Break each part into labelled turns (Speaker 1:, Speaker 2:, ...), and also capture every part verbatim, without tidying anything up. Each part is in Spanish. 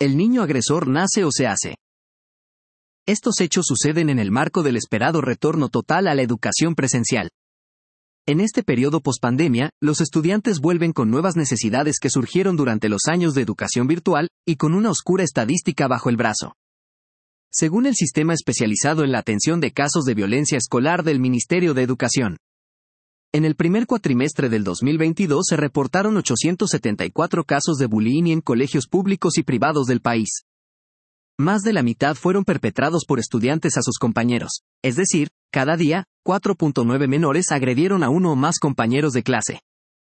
Speaker 1: El niño agresor nace o se hace. Estos hechos suceden en el marco del esperado retorno total a la educación presencial. En este periodo pospandemia, los estudiantes vuelven con nuevas necesidades que surgieron durante los años de educación virtual, y con una oscura estadística bajo el brazo. Según el Sistema Especializado en la Atención de Casos de Violencia Escolar del Ministerio de Educación, en el primer cuatrimestre del dos mil veintidós se reportaron ochocientos setenta y cuatro casos de bullying en colegios públicos y privados del país. Más de la mitad fueron perpetrados por estudiantes a sus compañeros, es decir, cada día, cuatro punto nueve menores agredieron a uno o más compañeros de clase.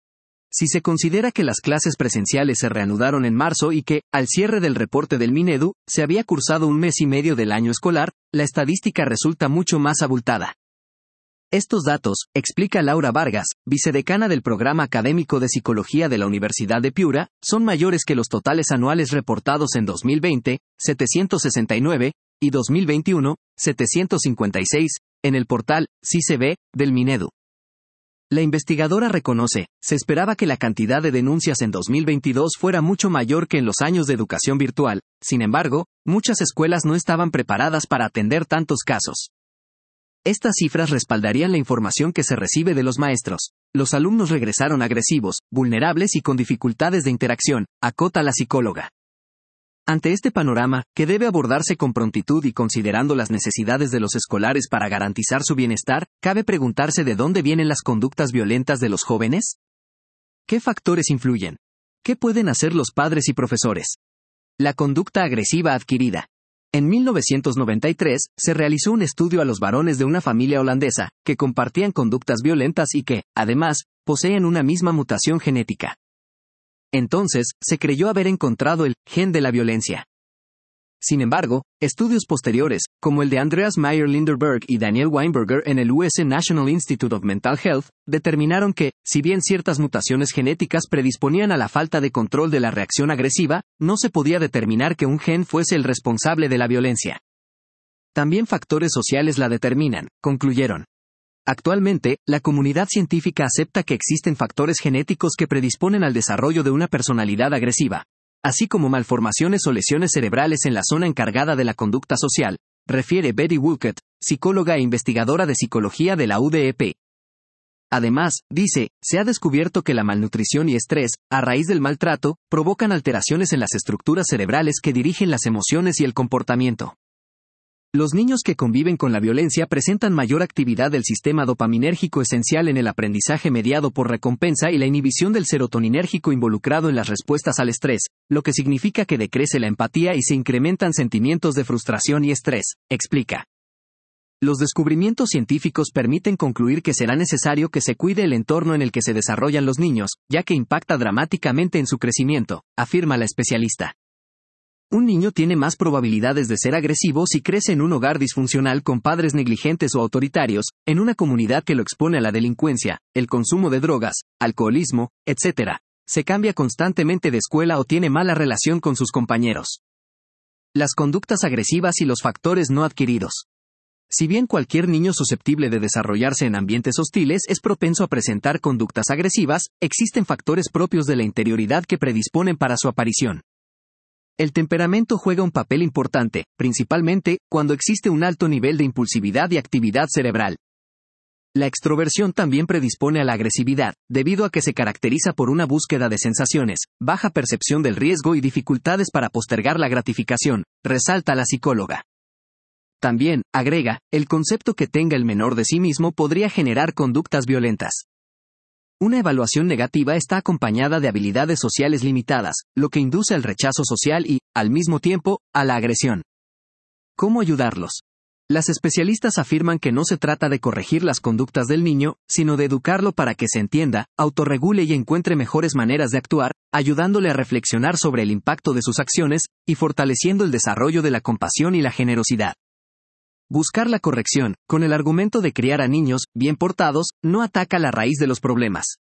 Speaker 1: Si se considera que las clases presenciales se reanudaron en marzo y que, al cierre del reporte del Minedu, se había cursado un mes y medio del año escolar, la estadística resulta mucho más abultada. Estos datos, explica Laura Vargas, vicedecana del Programa Académico de Psicología de la Universidad de Piura, son mayores que los totales anuales reportados en dos mil veinte, setecientos sesenta y nueve, y dos mil veintiuno, setecientos cincuenta y seis, en el portal C I C B del Minedu. La investigadora reconoce, se esperaba que la cantidad de denuncias en dos mil veintidós fuera mucho mayor que en los años de educación virtual, sin embargo, muchas escuelas no estaban preparadas para atender tantos casos. Estas cifras respaldarían la información que se recibe de los maestros. Los alumnos regresaron agresivos, vulnerables y con dificultades de interacción, acota la psicóloga. Ante este panorama, que debe abordarse con prontitud y considerando las necesidades de los escolares para garantizar su bienestar, cabe preguntarse de dónde vienen las conductas violentas de los jóvenes. ¿Qué factores influyen? ¿Qué pueden hacer los padres y profesores? La conducta agresiva adquirida. En mil novecientos noventa y tres, se realizó un estudio a los varones de una familia holandesa, que compartían conductas violentas y que, además, poseen una misma mutación genética. Entonces, se creyó haber encontrado el gen de la violencia. Sin embargo, estudios posteriores, como el de Andreas Meyer-Linderberg y Daniel Weinberger en el U S National Institute of Mental Health, determinaron que, si bien ciertas mutaciones genéticas predisponían a la falta de control de la reacción agresiva, no se podía determinar que un gen fuese el responsable de la violencia. También factores sociales la determinan, concluyeron. Actualmente, la comunidad científica acepta que existen factores genéticos que predisponen al desarrollo de una personalidad agresiva, así como malformaciones o lesiones cerebrales en la zona encargada de la conducta social, refiere Betty Woolcott, psicóloga e investigadora de psicología de la U D E P. Además, dice, se ha descubierto que la malnutrición y estrés, a raíz del maltrato, provocan alteraciones en las estructuras cerebrales que dirigen las emociones y el comportamiento. Los niños que conviven con la violencia presentan mayor actividad del sistema dopaminérgico esencial en el aprendizaje mediado por recompensa y la inhibición del serotoninérgico involucrado en las respuestas al estrés, lo que significa que decrece la empatía y se incrementan sentimientos de frustración y estrés, explica. Los descubrimientos científicos permiten concluir que será necesario que se cuide el entorno en el que se desarrollan los niños, ya que impacta dramáticamente en su crecimiento, afirma la especialista. Un niño tiene más probabilidades de ser agresivo si crece en un hogar disfuncional con padres negligentes o autoritarios, en una comunidad que lo expone a la delincuencia, el consumo de drogas, alcoholismo, etcétera. Se cambia constantemente de escuela o tiene mala relación con sus compañeros. Las conductas agresivas y los factores no adquiridos. Si bien cualquier niño susceptible de desarrollarse en ambientes hostiles es propenso a presentar conductas agresivas, existen factores propios de la interioridad que predisponen para su aparición. El temperamento juega un papel importante, principalmente, cuando existe un alto nivel de impulsividad y actividad cerebral. La extroversión también predispone a la agresividad, debido a que se caracteriza por una búsqueda de sensaciones, baja percepción del riesgo y dificultades para postergar la gratificación, resalta la psicóloga. También, agrega, el concepto que tenga el menor de sí mismo podría generar conductas violentas. Una evaluación negativa está acompañada de habilidades sociales limitadas, lo que induce al rechazo social y, al mismo tiempo, a la agresión. ¿Cómo ayudarlos? Las especialistas afirman que no se trata de corregir las conductas del niño, sino de educarlo para que se entienda, autorregule y encuentre mejores maneras de actuar, ayudándole a reflexionar sobre el impacto de sus acciones, y fortaleciendo el desarrollo de la compasión y la generosidad. Buscar la corrección, con el argumento de criar a niños, bien portados, no ataca la raíz de los problemas.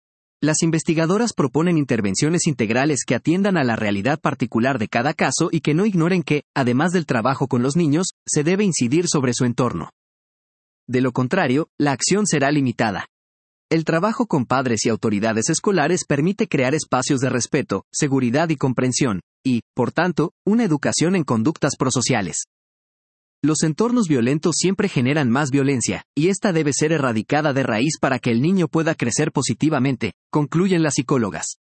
Speaker 1: Las investigadoras proponen intervenciones integrales que atiendan a la realidad particular de cada caso y que no ignoren que, además del trabajo con los niños, se debe incidir sobre su entorno. De lo contrario, la acción será limitada. El trabajo con padres y autoridades escolares permite crear espacios de respeto, seguridad y comprensión, y, por tanto, una educación en conductas prosociales. Los entornos violentos siempre generan más violencia, y esta debe ser erradicada de raíz para que el niño pueda crecer positivamente, concluyen las psicólogas.